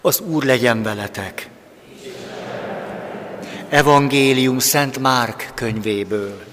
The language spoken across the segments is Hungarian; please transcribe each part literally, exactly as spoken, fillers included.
Az Úr legyen veletek! Evangélium Szent Márk könyvéből.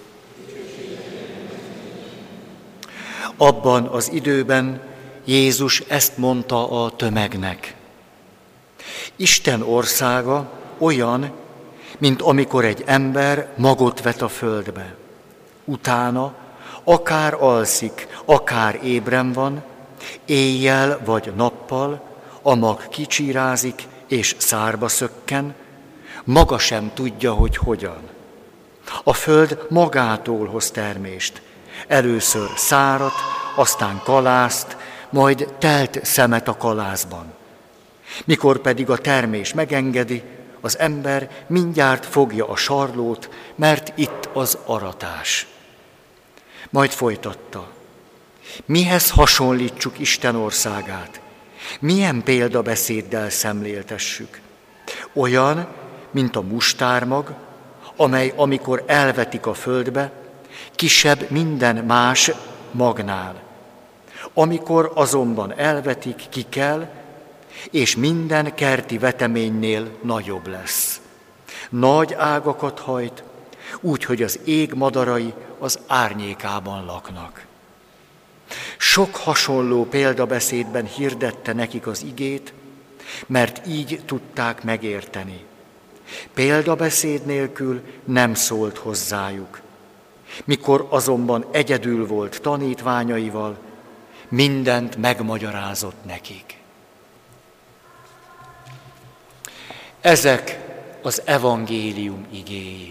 Abban az időben Jézus ezt mondta a tömegnek. Isten országa olyan, mint amikor egy ember magot vet a földbe. Utána akár alszik, akár ébren van, éjjel vagy nappal, a mag kicsírázik és szárba szökken, maga sem tudja, hogy hogyan. A föld magától hoz termést. Először szárat, aztán kalászt, majd telt szemet a kalászban. Mikor pedig a termés megengedi, az ember mindjárt fogja a sarlót, mert itt az aratás. Majd folytatta. Mihez hasonlítsuk Isten országát? Milyen példabeszéddel szemléltessük? Olyan, mint a mustármag, amely amikor elvetik a földbe, kisebb minden más magnál. Amikor azonban elvetik, kikel, és minden kerti veteménynél nagyobb lesz. Nagy ágakat hajt, úgy, hogy az ég madarai az árnyékában laknak. Sok hasonló példabeszédben hirdette nekik az igét, mert így tudták megérteni. Példabeszéd nélkül nem szólt hozzájuk. Mikor azonban egyedül volt tanítványaival, mindent megmagyarázott nekik. Ezek az evangélium igéi.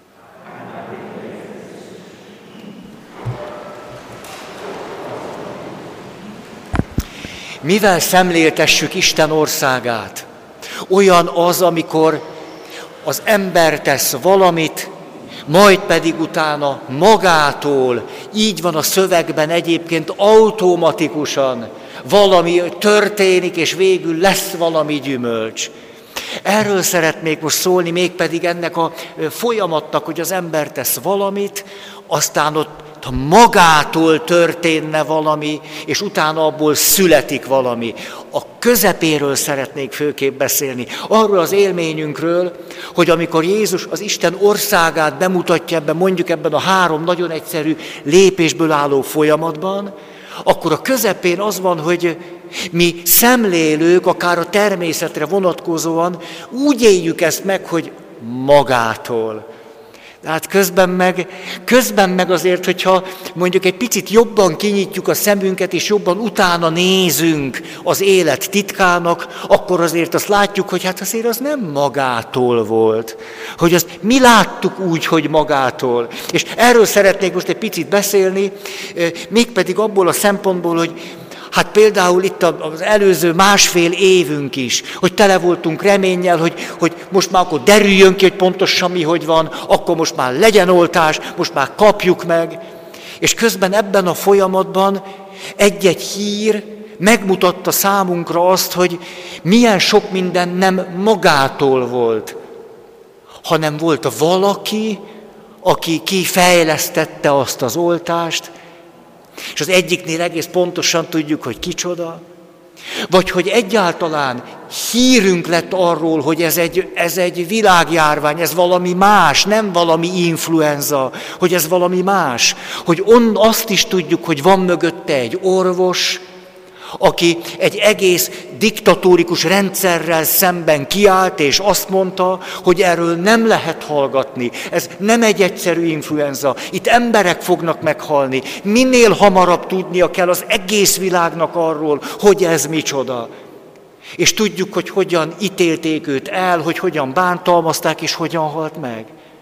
Mivel szemléltessük Isten országát? Olyan az, amikor az ember tesz valamit, majd pedig utána magától, így van a szövegben egyébként automatikusan, valami történik, és végül lesz valami gyümölcs. Erről szeretnék most szólni, mégpedig ennek a folyamatnak, hogy az ember tesz valamit, aztán ott magától történne valami, és utána abból születik valami. A közepéről szeretnék főképp beszélni. Arról az élményünkről, hogy amikor Jézus az Isten országát bemutatja ebben, mondjuk ebben a három nagyon egyszerű lépésből álló folyamatban, akkor a közepén az van, hogy mi szemlélők, akár a természetre vonatkozóan úgy éljük ezt meg, hogy magától. Tehát közben meg, közben meg azért, hogyha mondjuk egy picit jobban kinyitjuk a szemünket, és jobban utána nézünk az élet titkának, akkor azért azt látjuk, hogy hát azért az nem magától volt. Hogy azt mi láttuk úgy, hogy magától. És erről szeretnék most egy picit beszélni, mégpedig abból a szempontból, hogy hát például itt az előző másfél évünk is, hogy tele voltunk reménnyel, hogy, hogy most már akkor derüljön ki, hogy pontosan mi hogy van, akkor most már legyen oltás, most már kapjuk meg. És közben ebben a folyamatban egy-egy hír megmutatta számunkra azt, hogy milyen sok minden nem magától volt, hanem volt valaki, aki kifejlesztette azt az oltást, és az egyiknél egész pontosan tudjuk, hogy kicsoda, vagy hogy egyáltalán hírünk lett arról, hogy ez egy, ez egy világjárvány, ez valami más, nem valami influenza, hogy ez valami más, hogy on, azt is tudjuk, hogy van mögötte egy orvos, aki egy egész diktatórikus rendszerrel szemben kiállt, és azt mondta, hogy erről nem lehet hallgatni. Ez nem egy egyszerű influenza. Itt emberek fognak meghalni. Minél hamarabb tudnia kell az egész világnak arról, hogy ez micsoda. És tudjuk, hogy hogyan ítélték őt el, hogy hogyan bántalmazták, és hogyan halt meg.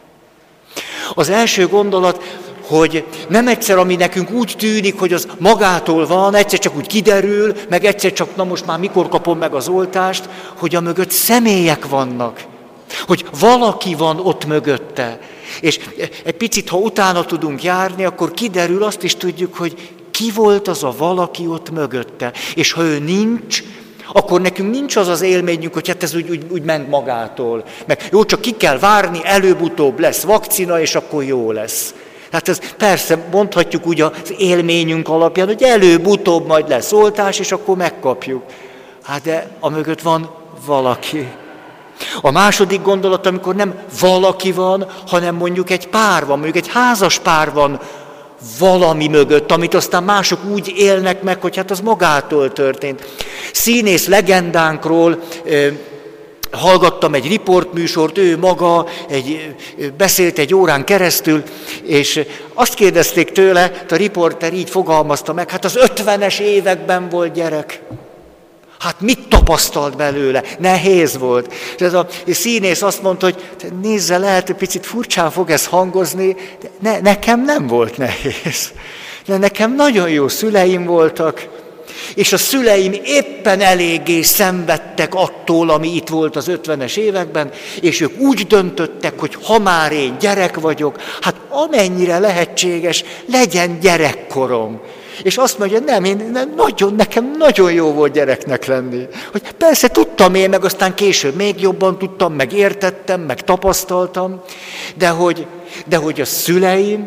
Az első gondolat, hogy nem egyszer, ami nekünk úgy tűnik, hogy az magától van, egyszer csak úgy kiderül, meg egyszer csak, na most már mikor kapom meg az oltást, hogy a mögött személyek vannak, hogy valaki van ott mögötte. És egy picit, ha utána tudunk járni, akkor kiderül, azt is tudjuk, hogy ki volt az a valaki ott mögötte. És ha ő nincs, akkor nekünk nincs az az élményünk, hogy hát ez úgy, úgy, úgy ment magától. Meg jó, csak ki kell várni, előbb-utóbb lesz vakcina, és akkor jó lesz. Hát ez persze mondhatjuk úgy az élményünk alapján, hogy előbb-utóbb majd lesz oltás, és akkor megkapjuk. Hát de amögött van valaki. A második gondolat, amikor nem valaki van, hanem mondjuk egy pár van, mondjuk egy házas pár van valami mögött, amit aztán mások úgy élnek meg, hogy hát az magától történt. Színész legendánkról hallgattam egy riportműsort, ő maga egy, beszélt egy órán keresztül, és azt kérdezték tőle, a riporter így fogalmazta meg, hát az ötvenes években volt gyerek. Hát mit tapasztalt belőle? Nehéz volt. És ez a színész azt mondta, hogy nézze, lehet, hogy picit furcsán fog ez hangozni, de ne, nekem nem volt nehéz. De nekem nagyon jó szüleim voltak, és a szüleim éppen eléggé szenvedtek attól, ami itt volt az ötvenes években, és ők úgy döntöttek, hogy ha már én gyerek vagyok, hát amennyire lehetséges, legyen gyerekkorom. És azt mondja, nem, én nagyon, nekem nagyon jó volt gyereknek lenni. Hogy persze tudtam én, meg aztán később még jobban tudtam, meg értettem, meg tapasztaltam, de hogy, de hogy a szüleim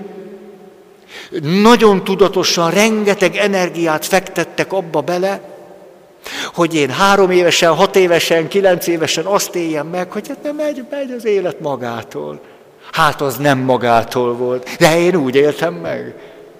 nagyon tudatosan rengeteg energiát fektettek abba bele, hogy én három évesen, hat évesen, kilenc évesen azt éljem meg, hogy hát nem megy, megy az élet magától. Hát az nem magától volt, de én úgy éltem meg.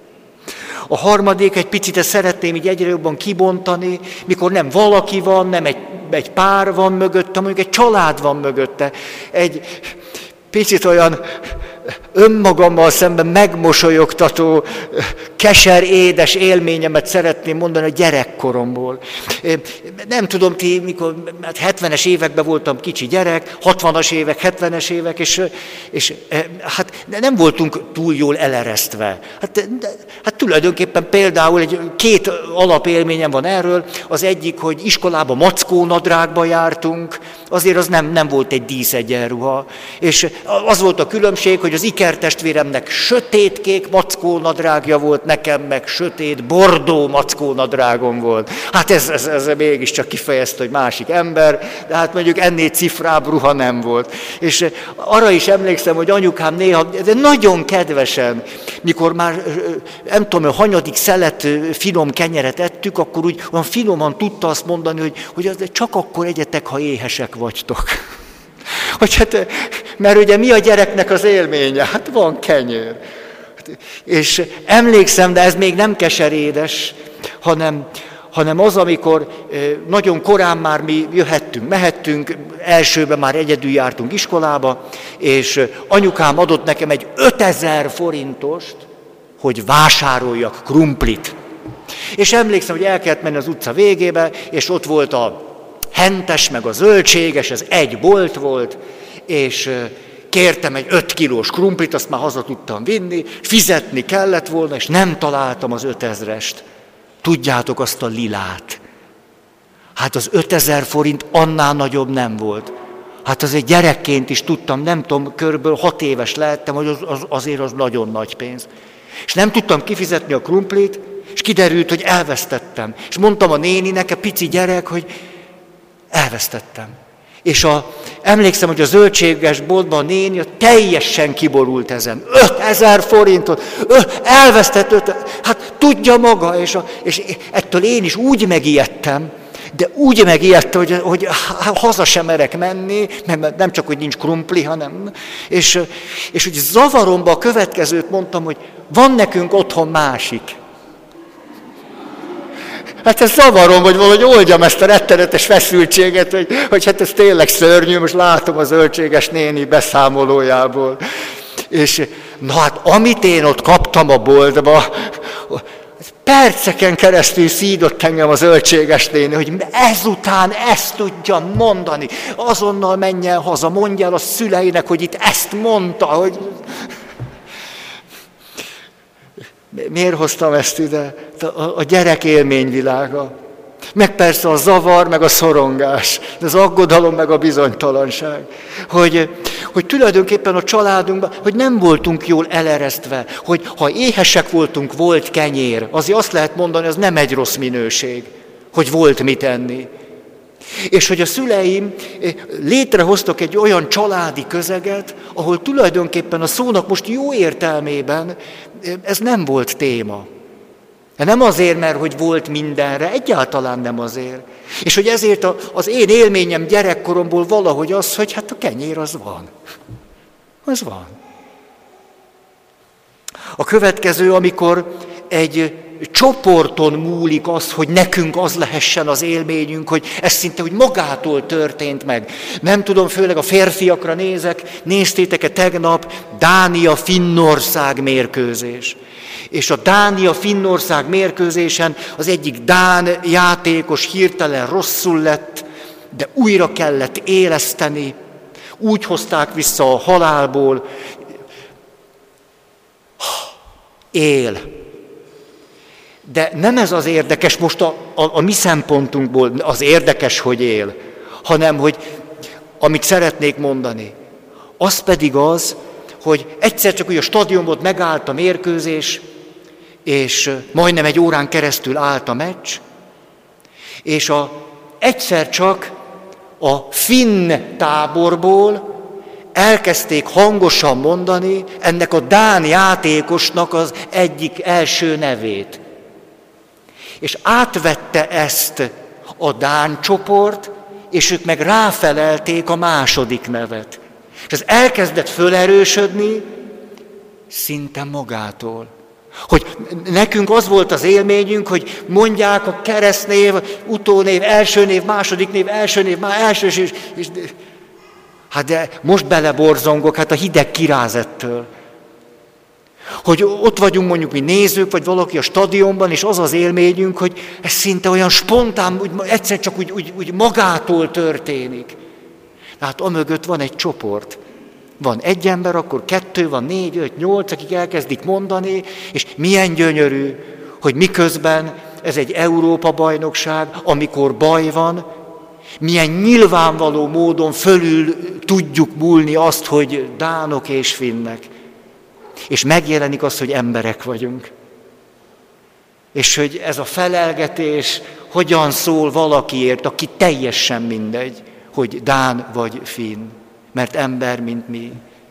A harmadik, egy picit ezt szeretném így egyre jobban kibontani, mikor nem valaki van, nem egy, egy pár van mögötte, mondjuk egy család van mögötte. Egy picit olyan önmagammal szemben megmosolyogtató, keser, édes élményemet szeretném mondani a gyerekkoromból. Nem tudom, ti, mikor hát hetvenes években voltam kicsi gyerek, hatvanas évek, hetvenes évek, és, és hát nem voltunk túl jól eleresztve. Hát, hát tulajdonképpen például egy, két alapélményem van erről. Az egyik, hogy iskolába mackónadrágba jártunk, azért az nem, nem volt egy díszegyenruha. És az volt a különbség, hogy az ikertestvéremnek sötétkék mackónadrágja volt, nekem meg sötét bordó mackónadrágom volt. Hát ez, ez, ez mégiscsak kifejezte, hogy másik ember, de hát mondjuk ennél cifrább ruha nem volt. És arra is emlékszem, hogy anyukám néha, de nagyon kedvesen, mikor már nem tudom, a hanyadik szelet finom kenyeret ettük, akkor úgy olyan finoman tudta azt mondani, hogy, hogy az csak akkor egyetek, ha éhesek vagytok. Hogy hát, mert ugye mi a gyereknek az élménye? Hát van kenyér. És emlékszem, de ez még nem keserédes, hanem, hanem az, amikor nagyon korán már mi jöhettünk, mehettünk, elsőben már egyedül jártunk iskolába, és anyukám adott nekem egy ötezer forintost, hogy vásároljak krumplit. És emlékszem, hogy el kellett menni az utca végébe, és ott volt a hentes, meg a zöldséges, ez egy bolt volt, és kértem egy öt kilós krumplit, azt már haza tudtam vinni, fizetni kellett volna, és nem találtam az ötezrest. Tudjátok, azt a lilát. Hát az ötezer forint annál nagyobb nem volt. Hát azért gyerekként is tudtam, nem tudom, körülbelül hat éves lehettem, hogy az, az, azért az nagyon nagy pénz. És nem tudtam kifizetni a krumplit, és kiderült, hogy elvesztettem. És mondtam a néninek, a pici gyerek, hogy elvesztettem. És a, emlékszem, hogy a zöldséges boltban a néni teljesen kiborult ezen. ötezer forintot, öt, elvesztett öt, hát tudja maga, és, a, és ettől én is úgy megijedtem, de úgy megijedtem, hogy, hogy haza sem merek menni, mert nem csak, hogy nincs krumpli, hanem... És, és hogy zavaromba a következőt mondtam, hogy van nekünk otthon másik. Hát ez zavarom, hogy valahogy oldjam ezt a rettenetes feszültséget, hogy, hogy hát ez tényleg szörnyű, most látom a zöldséges néni beszámolójából. És na hát, amit én ott kaptam a boltba, perceken keresztül szídott engem a zöldséges néni, hogy ezután ezt tudja mondani. Azonnal menjen haza, mondja el a szüleinek, hogy itt ezt mondta, hogy... Miért hoztam ezt ide? A gyerek élményvilága. Meg persze a zavar, meg a szorongás, az aggodalom, meg a bizonytalanság. Hogy, hogy tulajdonképpen a családunkban, hogy nem voltunk jól eleresztve, hogy ha éhesek voltunk, volt kenyér. Azért azt lehet mondani, az nem egy rossz minőség, hogy volt mit enni. És hogy a szüleim létrehoztak egy olyan családi közeget, ahol tulajdonképpen a szónak most jó értelmében ez nem volt téma. De nem azért, mert hogy volt mindenre, egyáltalán nem azért. És hogy ezért az én élményem gyerekkoromból valahogy az, hogy hát a kenyér az van. Az van. A következő, amikor egy csoporton múlik az, hogy nekünk az lehessen az élményünk, hogy ez szinte úgy magától történt meg. Nem tudom, főleg a férfiakra nézek, néztétek-e tegnap Dánia-Finnország mérkőzés. És a Dánia-Finnország mérkőzésen az egyik dán játékos hirtelen rosszul lett, de újra kellett éleszteni. Úgy hozták vissza a halálból. Él. De nem ez az érdekes most a, a, a mi szempontunkból, az érdekes, hogy él, hanem hogy amit szeretnék mondani, az pedig az, hogy egyszer csak úgy a stadionban megállt a mérkőzés, és majdnem egy órán keresztül állt a meccs, és a, egyszer csak a finn táborból elkezdték hangosan mondani ennek a dán játékosnak az egyik első nevét. És átvette ezt a dán csoport, és ők meg ráfelelték a második nevet. És ez elkezdett fölerősödni szinte magától. Hogy nekünk az volt az élményünk, hogy mondják a keresztnév, utónév, első név, második név, első név, már első, és, és hát de most beleborzongok, hát a hideg kiráz ettől. Hogy ott vagyunk mondjuk mi nézők, vagy valaki a stadionban, és az az élményünk, hogy ez szinte olyan spontán, úgy, egyszer csak úgy, úgy, úgy magától történik. Tehát amögött van egy csoport. Van egy ember, akkor kettő, van négy, öt, nyolc, akik elkezdik mondani, és milyen gyönyörű, hogy miközben ez egy Európa-bajnokság, amikor baj van, milyen nyilvánvaló módon fölül tudjuk múlni azt, hogy dánok és finnek. És megjelenik az, hogy emberek vagyunk. És hogy ez a felelgetés hogyan szól valakiért, aki teljesen mindegy, hogy dán vagy finn. Mert ember, mint mi.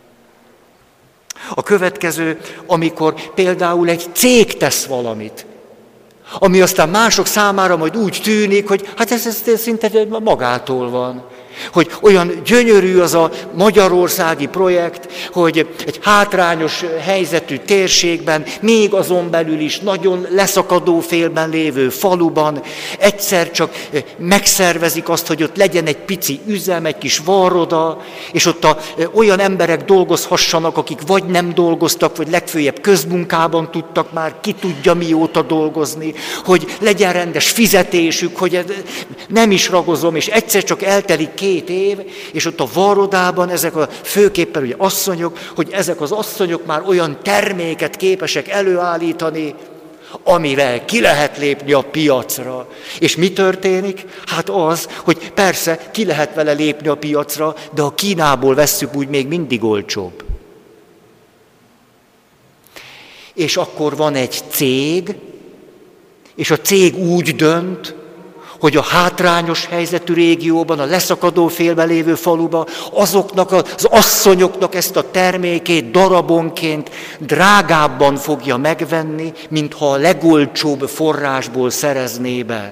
A következő, amikor például egy cég tesz valamit, ami aztán mások számára majd úgy tűnik, hogy hát ez, ez szinte magától van. Hogy olyan gyönyörű az a magyarországi projekt, hogy egy hátrányos helyzetű térségben, még azon belül is nagyon leszakadó félben lévő faluban egyszer csak megszervezik azt, hogy ott legyen egy pici üzem, egy kis varroda, és ott a, olyan emberek dolgozhassanak, akik vagy nem dolgoztak, vagy legfőjebb közmunkában tudtak már, ki tudja mióta dolgozni, hogy legyen rendes fizetésük, hogy nem is ragozom, és egyszer csak eltelik két év, és ott a varrodában ezek a főképpen ugye asszonyok, hogy ezek az asszonyok már olyan terméket képesek előállítani, amivel ki lehet lépni a piacra. És mi történik? Hát az, hogy persze ki lehet vele lépni a piacra, de a Kínából vesszük úgy még mindig olcsóbb. És akkor van egy cég, és a cég úgy dönt, hogy a hátrányos helyzetű régióban, a leszakadó félben lévő faluban azoknak az asszonyoknak ezt a termékét darabonként drágábban fogja megvenni, mintha a legolcsóbb forrásból szerezné be.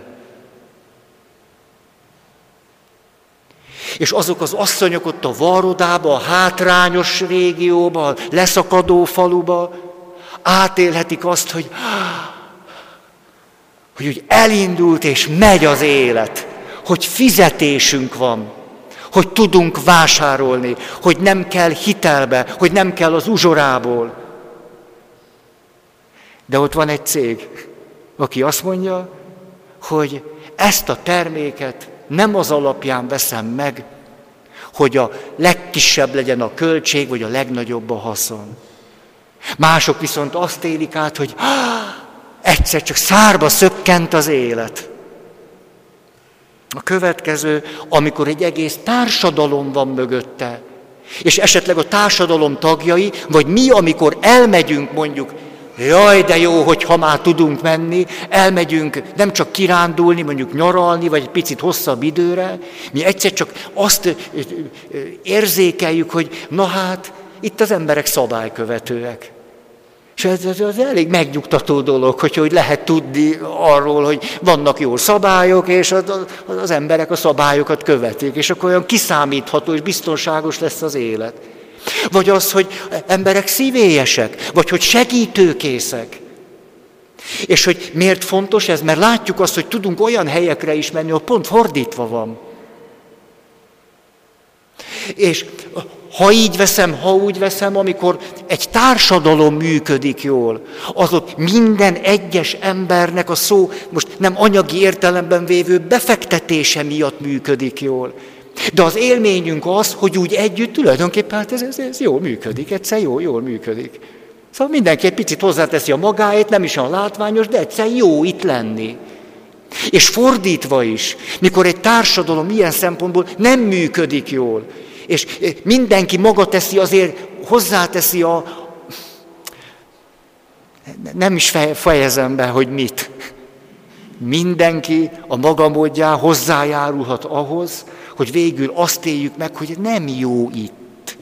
És azok az asszonyok ott a varrodába, a hátrányos régióba, a leszakadó faluba átélhetik azt, hogy... hogy úgy elindult és megy az élet, hogy fizetésünk van, hogy tudunk vásárolni, hogy nem kell hitelbe, hogy nem kell az uzsorából. De ott van egy cég, aki azt mondja, hogy ezt a terméket nem az alapján veszem meg, hogy a legkisebb legyen a költség, vagy a legnagyobb a haszon. Mások viszont azt élik át, hogy egyszer csak szárba szökkent az élet. A következő, amikor egy egész társadalom van mögötte, és esetleg a társadalom tagjai, vagy mi, amikor elmegyünk mondjuk, jaj, de jó, hogyha már tudunk menni, elmegyünk nem csak kirándulni, mondjuk nyaralni, vagy egy picit hosszabb időre, mi egyszer csak azt érzékeljük, hogy na hát, itt az emberek szabálykövetőek. És És ez, ez az elég megnyugtató dolog, hogy, hogy lehet tudni arról, hogy vannak jó szabályok, és az, az emberek a szabályokat követik, és akkor olyan kiszámítható és biztonságos lesz az élet. Vagy az, hogy emberek szívélyesek, vagy hogy segítőkészek. És hogy miért fontos ez? Mert látjuk azt, hogy tudunk olyan helyekre is menni, ahol pont fordítva van. És ha így veszem, ha úgy veszem, amikor egy társadalom működik jól, azok minden egyes embernek a szó, most nem anyagi értelemben vévő befektetése miatt működik jól. De az élményünk az, hogy úgy együtt tulajdonképpen hát ez, ez, ez jól működik, egyszer jól, jól működik. Szóval mindenki egy picit hozzáteszi a magáét, nem is olyan látványos, de egyszer jó itt lenni. És fordítva is, mikor egy társadalom ilyen szempontból nem működik jól, és mindenki maga teszi, azért hozzáteszi a... Nem is fejezem be, hogy mit. Mindenki a maga módján hozzájárulhat ahhoz, hogy végül azt éljük meg, hogy nem jó itt.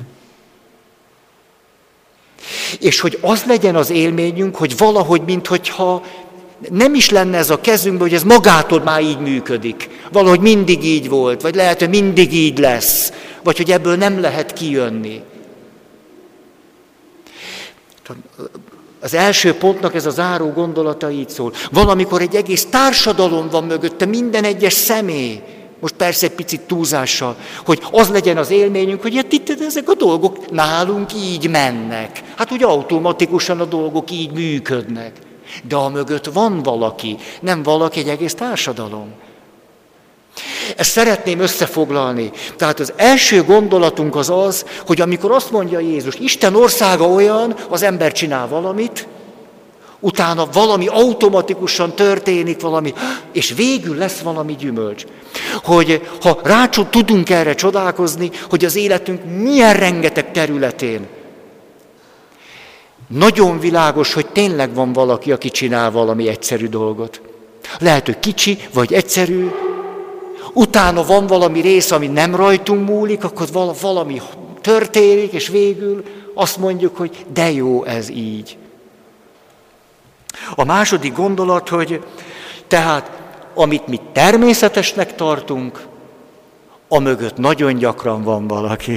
És hogy az legyen az élményünk, hogy valahogy, minthogyha nem is lenne ez a kezünkben, hogy ez magától már így működik. Valahogy mindig így volt, vagy lehet, hogy mindig így lesz, vagy hogy ebből nem lehet kijönni. Az első pontnak ez a záró gondolata így szól. Valamikor egy egész társadalom van mögötte, minden egyes személy. Most persze egy picit túlzással, hogy az legyen az élményünk, hogy hát itt ezek a dolgok nálunk így mennek. Hát úgy automatikusan a dolgok így működnek. De a mögött van valaki, nem valaki, egy egész társadalom. Ezt szeretném összefoglalni. Tehát az első gondolatunk az az, hogy amikor azt mondja Jézus, Isten országa olyan, az ember csinál valamit, utána valami automatikusan történik valami, és végül lesz valami gyümölcs. Hogy ha rá tudunk erre csodálkozni, hogy az életünk milyen rengeteg területén nagyon világos, hogy tényleg van valaki, aki csinál valami egyszerű dolgot. Lehet, hogy kicsi, vagy egyszerű, utána van valami rész, ami nem rajtunk múlik, akkor valami történik, és végül azt mondjuk, hogy de jó ez így. A második gondolat, hogy tehát amit mi természetesnek tartunk, amögött nagyon gyakran van valaki.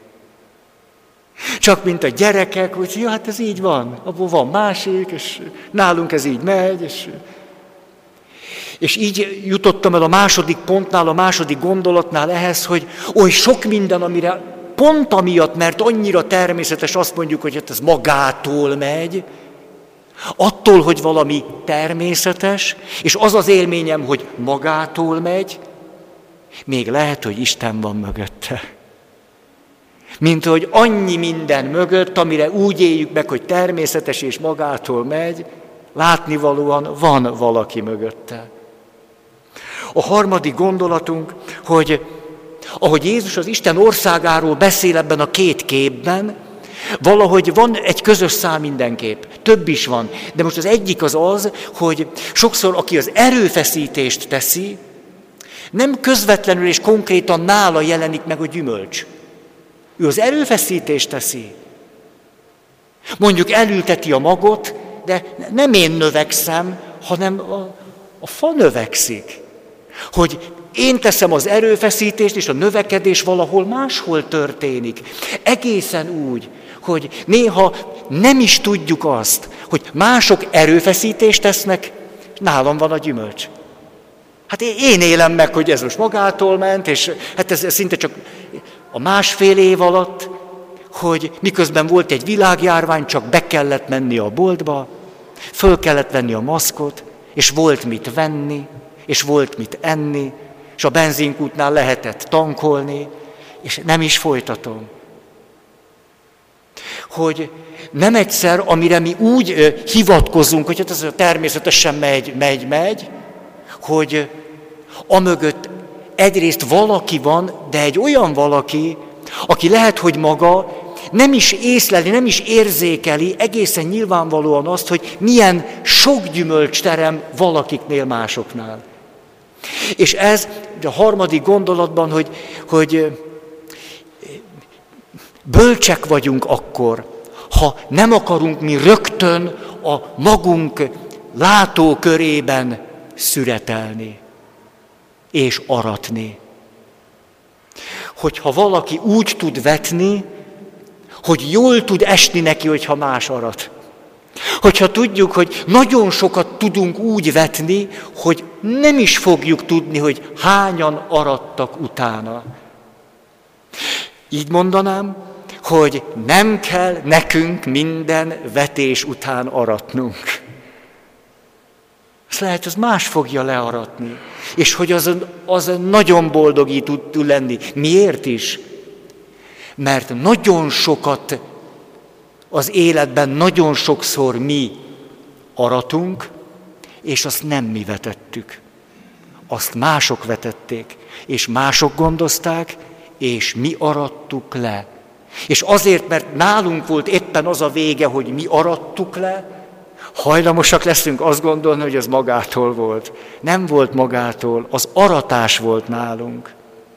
Csak mint a gyerekek, hogy ja, hát ez így van, abból van másik, és nálunk ez így megy. És, és így jutottam el a második pontnál, a második gondolatnál ehhez, hogy oly sok minden, amire pont amiatt, mert annyira természetes, azt mondjuk, hogy hát ez magától megy, attól, hogy valami természetes, és az az élményem, hogy magától megy, még lehet, hogy Isten van mögötte. Mint hogy annyi minden mögött, amire úgy éljük meg, hogy természetes és magától megy, látnivalóan van valaki mögötte. A harmadik gondolatunk, hogy ahogy Jézus az Isten országáról beszél ebben a két képben, valahogy van egy közös szál mindenképp, több is van, de most az egyik az az, hogy sokszor aki az erőfeszítést teszi, nem közvetlenül és konkrétan nála jelenik meg a gyümölcs. Ő az erőfeszítést teszi. Mondjuk elülteti a magot, de nem én növekszem, hanem a, a fa növekszik. Hogy én teszem az erőfeszítést, és a növekedés valahol máshol történik. Egészen úgy, hogy néha nem is tudjuk azt, hogy mások erőfeszítést tesznek, nálam van a gyümölcs. Hát én élem meg, hogy ez most magától ment, és hát ez, ez szinte csak a másfél év alatt, hogy miközben volt egy világjárvány, csak be kellett menni a boltba, föl kellett venni a maszkot, és volt mit venni, és volt mit enni, és a benzinkútnál lehetett tankolni, és nem is folytatom. Hogy nem egyszer, amire mi úgy ö, hivatkozunk, hogy hát ez természetesen megy, megy, megy, hogy amögött egyrészt valaki van, de egy olyan valaki, aki lehet, hogy maga nem is észleli, nem is érzékeli egészen nyilvánvalóan azt, hogy milyen sok gyümölcs terem valakiknél, másoknál. És ez a harmadik gondolatban, hogy, hogy bölcsek vagyunk akkor, ha nem akarunk mi rögtön a magunk látókörében szüretelni és aratni. Hogyha valaki úgy tud vetni, hogy jól tud esni neki, hogyha más arat. Hogyha tudjuk, hogy nagyon sokat tudunk úgy vetni, hogy nem is fogjuk tudni, hogy hányan arattak utána. Így mondanám, hogy nem kell nekünk minden vetés után aratnunk. Azt lehet, az más fogja learatni. És hogy az, az nagyon boldogít tud, tud lenni. Miért is? Mert nagyon sokat az életben, nagyon sokszor mi aratunk, és azt nem mi vetettük. Azt mások vetették, és mások gondozták, és mi arattuk le. És azért, mert nálunk volt éppen az a vége, hogy mi arattuk le, hajlamosak leszünk azt gondolni, hogy ez magától volt. Nem volt magától, az aratás volt nálunk.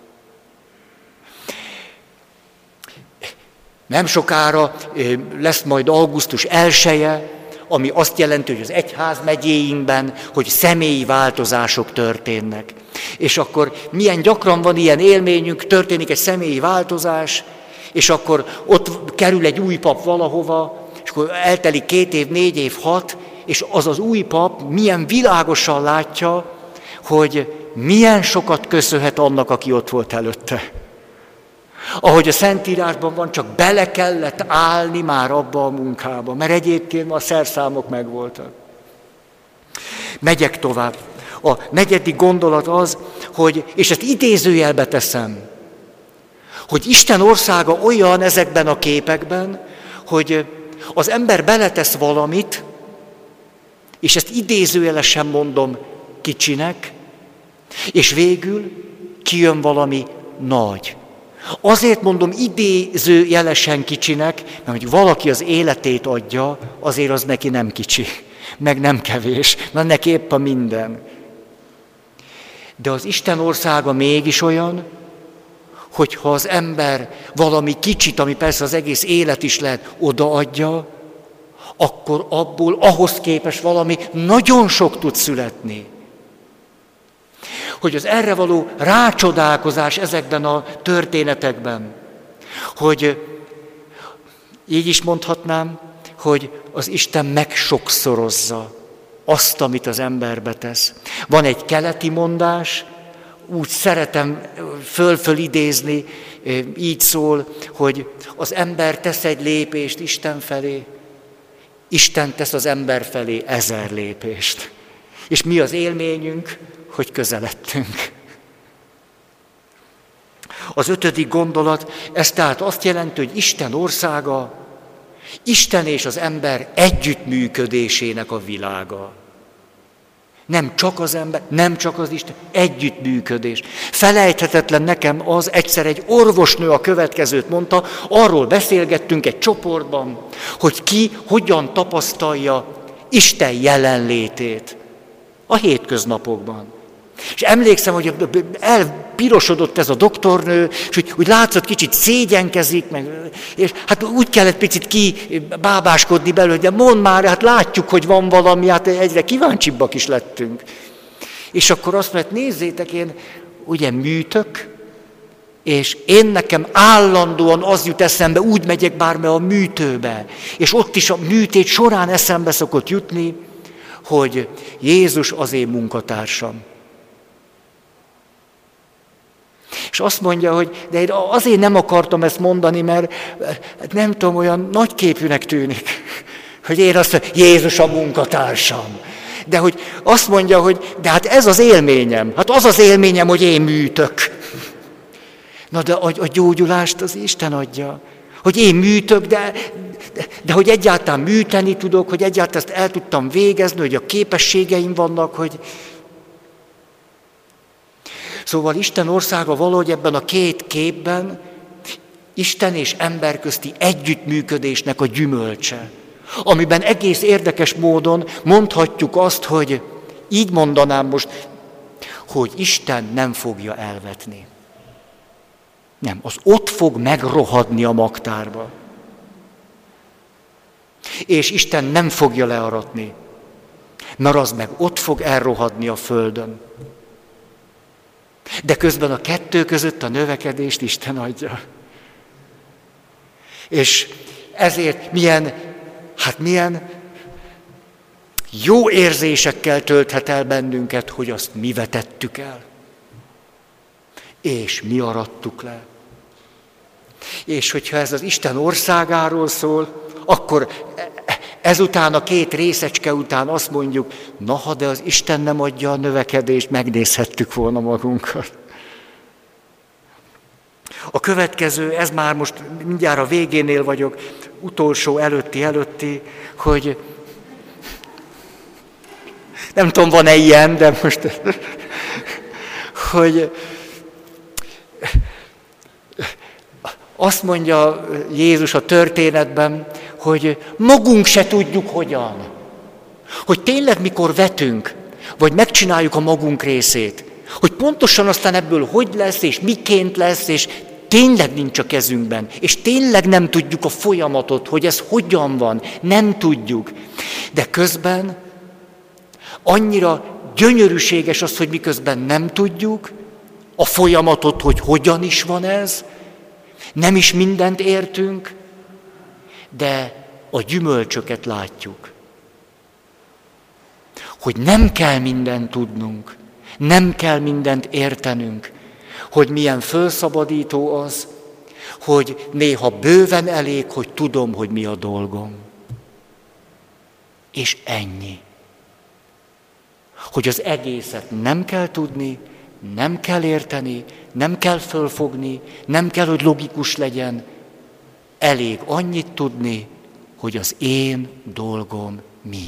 Nem sokára lesz majd augusztus elseje, ami azt jelenti, hogy az egyházmegyéinkben, hogy személyi változások történnek. És akkor milyen gyakran van ilyen élményünk, történik egy személyi változás, és akkor ott kerül egy új pap valahova, és akkor eltelik két év, négy év, hat, és az az új pap milyen világosan látja, hogy milyen sokat köszönhet annak, aki ott volt előtte. Ahogy a Szentírásban van, csak bele kellett állni már abba a munkába, mert egyébként a szerszámok megvoltak. Megyek tovább. A negyedik gondolat az, hogy, és ezt idézőjelbe teszem, hogy Isten országa olyan ezekben a képekben, hogy az ember beletesz valamit, és ezt idézőjelesen mondom kicsinek, és végül kijön valami nagy. Azért mondom idézőjelesen kicsinek, mert hogy valaki az életét adja, azért az neki nem kicsi, meg nem kevés, mert neki épp a minden. De az Isten országa mégis olyan, hogyha az ember valami kicsit, ami persze az egész élet is lehet, odaadja, akkor abból ahhoz képest valami nagyon sok tud születni. Hogy az erre való rácsodálkozás ezekben a történetekben, hogy így is mondhatnám, hogy az Isten megsokszorozza azt, amit az emberbe tesz. Van egy keleti mondás, úgy szeretem föl-föl idézni, így szól, hogy az ember tesz egy lépést Isten felé, Isten tesz az ember felé ezer lépést. És mi az élményünk? Hogy közeledtünk. Az ötödik gondolat, ez tehát azt jelenti, hogy Isten országa, Isten és az ember együttműködésének a világa. Nem csak az ember, nem csak az Isten, együttműködés. Felejthetetlen nekem az, egyszer egy orvosnő a következőt mondta, arról beszélgettünk egy csoportban, hogy ki hogyan tapasztalja Isten jelenlétét a hétköznapokban. És emlékszem, hogy elpirosodott ez a doktornő, és úgy, úgy látszott, kicsit szégyenkezik, meg, és hát úgy kellett picit kibábáskodni belőle, de mondd már, hát látjuk, hogy van valami, hát egyre kíváncsibbak is lettünk. És akkor azt mondta, nézzétek, én ugye műtök, és én nekem állandóan az jut eszembe, úgy megyek bárme a műtőbe, és ott is a műtét során eszembe szokott jutni, hogy Jézus az én munkatársam. És azt mondja, hogy de én azért nem akartam ezt mondani, mert nem tudom, olyan nagyképűnek tűnik, hogy én azt mondom, Jézus a munkatársam. De hogy azt mondja, hogy de hát ez az élményem, hát az az élményem, hogy én műtök. Na de a, a gyógyulást az Isten adja. Hogy én műtök, de, de, de hogy egyáltalán műteni tudok, hogy egyáltalán ezt el tudtam végezni, hogy a képességeim vannak, hogy... Szóval Isten országa valahogy ebben a két képben Isten és ember közti együttműködésnek a gyümölcse, amiben egész érdekes módon mondhatjuk azt, hogy így mondanám most, hogy Isten nem fogja elvetni. Nem, az ott fog megrohadni a magtárba. És Isten nem fogja learatni, mert az meg ott fog elrohadni a földön. De közben a kettő között a növekedést Isten adja. És ezért milyen, hát milyen jó érzésekkel tölthet el bennünket, hogy azt mi vetettük el. És mi arattuk le. És hogyha ez az Isten országáról szól, akkor ezután a két részecske után azt mondjuk, na ha de az Isten nem adja a növekedést, megnézhettük volna magunkat. A következő, ez már most mindjárt a végénél vagyok, utolsó előtti előtti, hogy nem tudom, van-e ilyen, de most, hogy azt mondja Jézus a történetben, hogy magunk se tudjuk hogyan. Hogy tényleg mikor vetünk, vagy megcsináljuk a magunk részét, hogy pontosan aztán ebből hogy lesz, és miként lesz, és tényleg nincs a kezünkben, és tényleg nem tudjuk a folyamatot, hogy ez hogyan van, nem tudjuk. De közben annyira gyönyörűséges az, hogy miközben nem tudjuk a folyamatot, hogy hogyan is van ez, nem is mindent értünk, de a gyümölcsöket látjuk. Hogy nem kell mindent tudnunk, nem kell mindent értenünk, hogy milyen fölszabadító az, hogy néha bőven elég, hogy tudom, hogy mi a dolgom. És ennyi. Hogy az egészet nem kell tudni, nem kell érteni, nem kell fölfogni, nem kell, hogy logikus legyen. Elég annyit tudni, hogy az én dolgom mi.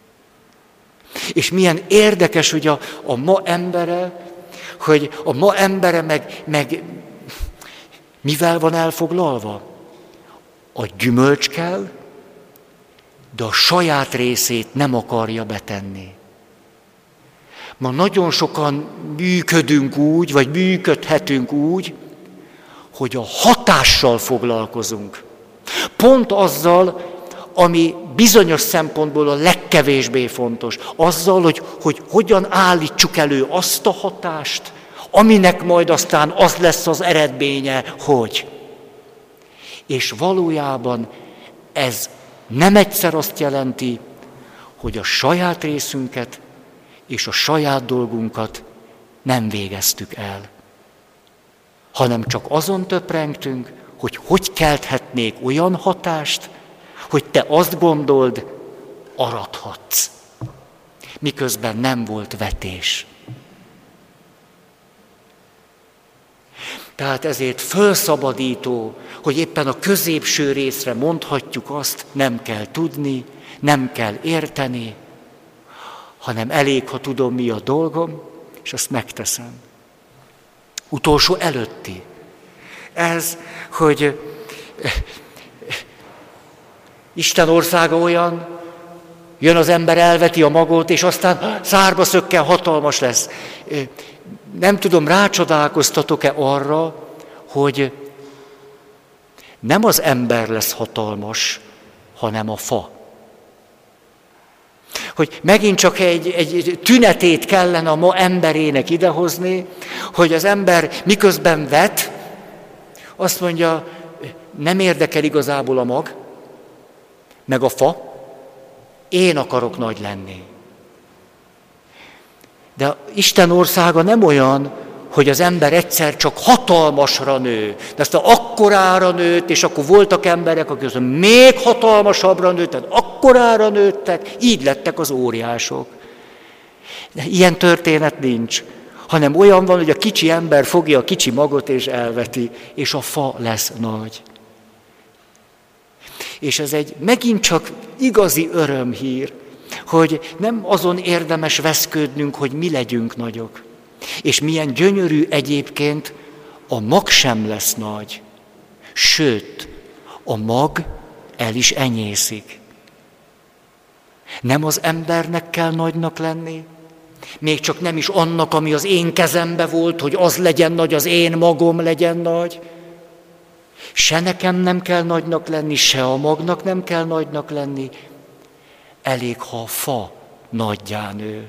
És milyen érdekes, hogy a, a ma embere, hogy a ma embere meg, meg mivel van elfoglalva? A gyümölcs kell, de a saját részét nem akarja betenni. Ma nagyon sokan működünk úgy, vagy működhetünk úgy, hogy a hatással foglalkozunk. Pont azzal, ami bizonyos szempontból a legkevésbé fontos. Azzal, hogy, hogy hogyan állítsuk elő azt a hatást, aminek majd aztán az lesz az eredménye, hogy. És valójában ez nem egyszer azt jelenti, hogy a saját részünket és a saját dolgunkat nem végeztük el, hanem csak azon töprengtünk, hogy hogy kelthetnék olyan hatást, hogy te azt gondold, arathatsz, miközben nem volt vetés. Tehát ezért fölszabadító, hogy éppen a középső részre mondhatjuk azt, nem kell tudni, nem kell érteni, hanem elég, ha tudom, mi a dolgom, és azt megteszem. Utolsó előtti. Ez, hogy Isten országa olyan, jön az ember, elveti a magot, és aztán szárba szökken, hatalmas lesz. Nem tudom, rácsodálkoztatok-e arra, hogy nem az ember lesz hatalmas, hanem a fa. Hogy megint csak egy, egy tünetét kellene a ma emberének idehozni, hogy az ember miközben vet, azt mondja, nem érdekel igazából a mag, meg a fa, én akarok nagy lenni. De Isten országa nem olyan, hogy az ember egyszer csak hatalmasra nő. De aztán akkorára nőtt, és akkor voltak emberek, akik aztán még hatalmasabbra nőttek, akkorára nőttek, így lettek az óriások. De ilyen történet nincs, hanem olyan van, hogy a kicsi ember fogja a kicsi magot és elveti, és a fa lesz nagy. És ez egy megint csak igazi örömhír, hogy nem azon érdemes veszködnünk, hogy mi legyünk nagyok. És milyen gyönyörű egyébként, a mag sem lesz nagy. Sőt, a mag el is enyészik. Nem az embernek kell nagynak lenni, még csak nem is annak, ami az én kezembe volt, hogy az legyen nagy, az én magom legyen nagy, Se nekem nem kell nagynak lenni, se a magnak nem kell nagynak lenni. Elég, ha a fa nagyjá nő.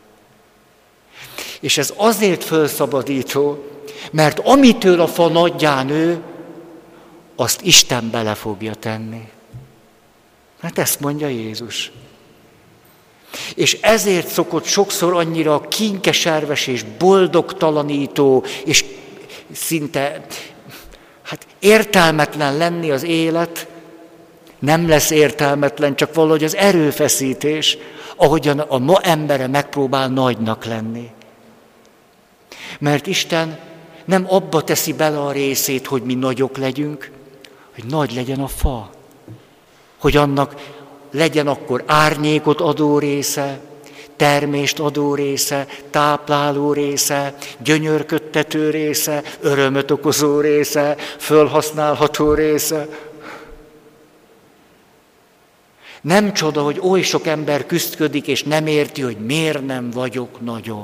És ez azért fölszabadító, mert amitől a fa nagyjá nő, azt Isten bele fogja tenni. Hát ezt mondja Jézus. És ezért szokott sokszor annyira kínkeserves és boldogtalanító, és szinte hát értelmetlen lenni az élet. Nem lesz értelmetlen, csak valahogy az erőfeszítés, ahogyan a ma embere megpróbál nagynak lenni. Mert Isten nem abba teszi bele a részét, hogy mi nagyok legyünk, hogy nagy legyen a fa. Hogy annak legyen akkor árnyékot adó része, termést adó része, tápláló része, gyönyörködtető része, örömöt okozó része, fölhasználható része. Nem csoda, hogy oly sok ember küszködik, és nem érti, hogy miért nem vagyok nagyobb.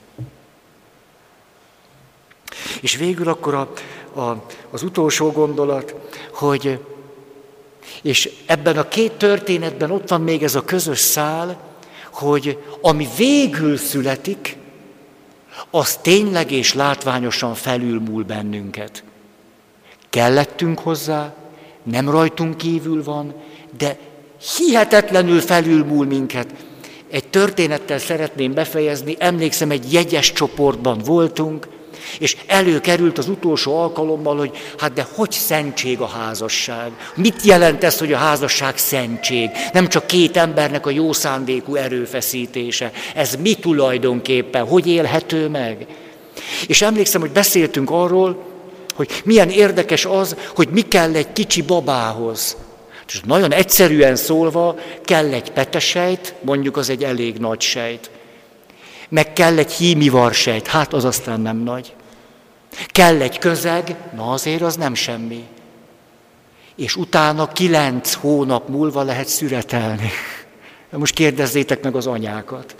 És végül akkor a, a, az utolsó gondolat, hogy és ebben a két történetben ott van még ez a közös szál, hogy ami végül születik, az tényleg és látványosan felülmúl bennünket. Kellettünk hozzá, nem rajtunk kívül van, de hihetetlenül felülmúl minket. Egy történettel szeretném befejezni, emlékszem, egy jegyes csoportban voltunk, és előkerült az utolsó alkalommal, hogy hát de hogy szentség a házasság? Mit jelent ez, hogy a házasság szentség? Nem csak két embernek a jó szándékú erőfeszítése. Ez mi tulajdonképpen? Hogy élhető meg? És emlékszem, hogy beszéltünk arról, hogy milyen érdekes az, hogy mi kell egy kicsi babához. És nagyon egyszerűen szólva, kell egy petesejt, mondjuk az egy elég nagy sejt. Meg kell egy hímivarsejt, hát az aztán nem nagy. Kell egy közeg, na azért az nem semmi. És utána kilenc hónap múlva lehet szüretelni. Most kérdezzétek meg az anyákat.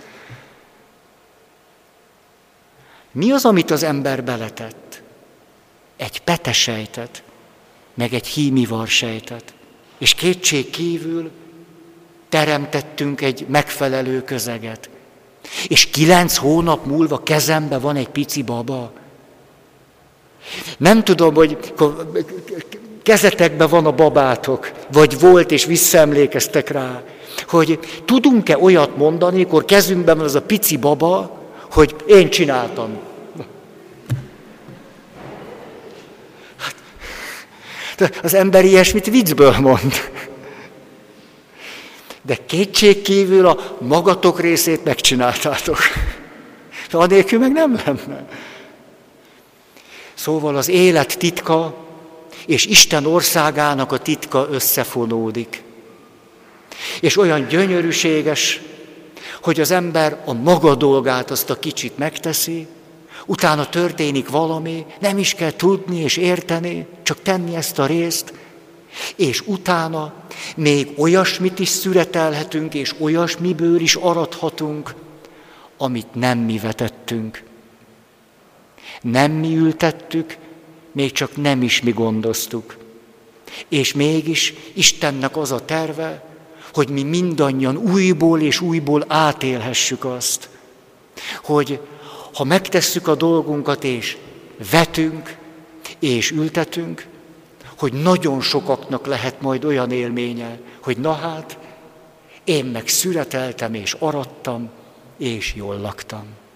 Mi az, amit az ember beletett? Egy petesejtet, meg egy hímivarsejtet. És kétség kívül teremtettünk egy megfelelő közeget. És kilenc hónap múlva kezembe van egy pici baba. Nem tudom, hogy kezetekben van a babátok, vagy volt és visszaemlékeztek rá, hogy tudunk-e olyat mondani, amikor kezünkben van az a pici baba, hogy én csináltam. Hát, az ember ilyesmit viccből mond. De kétségkívül a magatok részét megcsináltátok. Anélkül meg nem lenne. Szóval az élet titka és Isten országának a titka összefonódik. És olyan gyönyörűséges, hogy az ember a maga dolgát azt a kicsit megteszi, utána történik valami, nem is kell tudni és érteni, csak tenni ezt a részt, és utána még olyasmit is szüretelhetünk, és olyasmiből is arathatunk, amit nem mi vetettünk. Nem mi ültettük, még csak nem is mi gondoztuk. És mégis Istennek az a terve, hogy mi mindannyian újból és újból átélhessük azt, hogy ha megtesszük a dolgunkat, és vetünk, és ültetünk, hogy nagyon sokaknak lehet majd olyan élménye, hogy na hát, én meg szüreteltem, és arattam, és jól laktam.